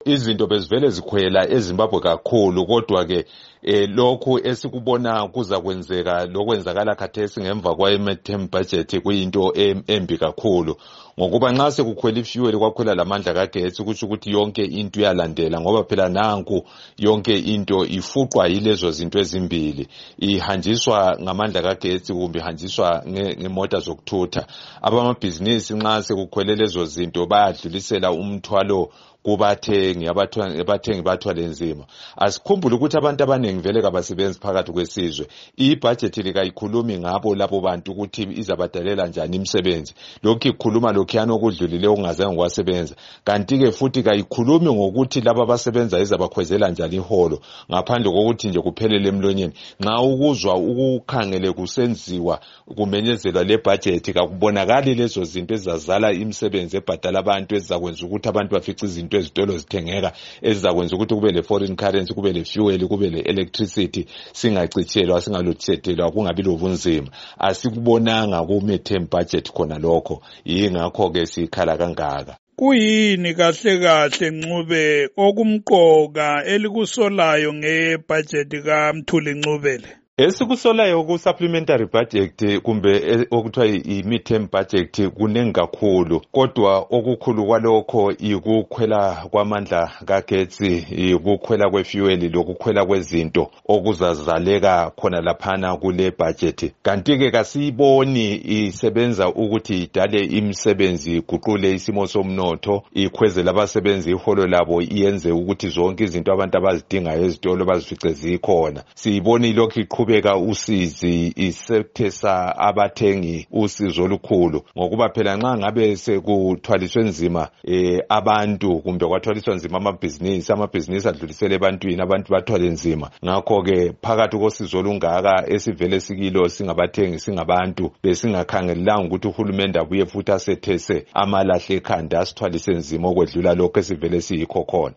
Izinto bezivele zikhwela eZimbabwe kakhulu, kodwa ke lokhu esikubona kuza kwenzeka lokwenzakala khathesi ngemva kwa-term budget kuyinto embi kakhulu, ngokuba nxa sekukhwela ifuel kwakhwela lamandla kagesi kutsho ukuthi yonke into iyalandela, ngoba phela nanku yonke into ifuqwa yilezo zinto ezimbili, ihanjiswa ngamandla kagesi kumbe ihanjiswa ngemota zokuthutha. Abamabhizinisi nxa sekukhwele lezo zinto bayadlulisela umthwalo kubathengi, abathengi bathwale nzima. Asikhumbule ukuthi abantu abaningi vele kabasebenzi phakathi kwesizwe. I-budget likayikhulumi ngabo labo bantu ukuthi izabadalela njani imisebenzi. Lokhu ikhuluma lokhuyana okudlulile okungazange kwasebenza. Kanti-ke futhi kayikhulumi ngokuthi laba abasebenza izabakhwezela njani iholo, ngaphandle kokuthi nje kuphelele emlonyeni. Nxa ukuzwa ukukhangele kusenziwa kumenyezelwa le budget, kakubonakali lezo zinto ezizazala imisebenzi ebhadala abantu, ezizakwenza ukuthi abantu bafice izinto ezitolo zithengeka, ezizakwenza ukuthi kube le foreign currency, kube le fuel, kube le electricity, singacitshelwa singalothethelwa, kungabi lobunzima. Asikubonanga ku-term budget khona lokho, yingakho ke sikhala kangaka. Kuyini kahle Ncube okumqoka elikusolayo ngebudget kaMthuli Ncubele? Esikusolayo ku-supplementary budget kumbe okuthiwa i-mid-term budget kunengi kakhulu, kodwa okukhulu kwalokho ikukhwela kwamandla kagetsi, ikukhwela kwefuel, lokukhwela kwezinto okuzazaleka khona laphana kule budget. Kanti-ke kasiyiboni isebenza ukuthi idale imisebenzi, iguqule isimo somnotho, ikhwezele abasebenzi iholo labo, iyenze ukuthi zonke izinto abantu abazidingayo ezitolo bazifice zikhona. Siyiboni ilokhu iqhubeka usizi isethesa abathengi usizo olukhulu, ngokuba phela nxa ngabe sekuthwaliswe nzima abantu kumbe kwathwaliswa nzima amabhizinisi adlulisele ebantwini, abantu bathwale nzima. Ngakho ke phakathi kosizo olungaka esivele sikilo singabathengi singabantu, besingakhangelelanga ukuthi uhulumende abuye futhi asethese amalahle ekhanda asithwalise nzima okwedlula lokho esivele siyikho khona.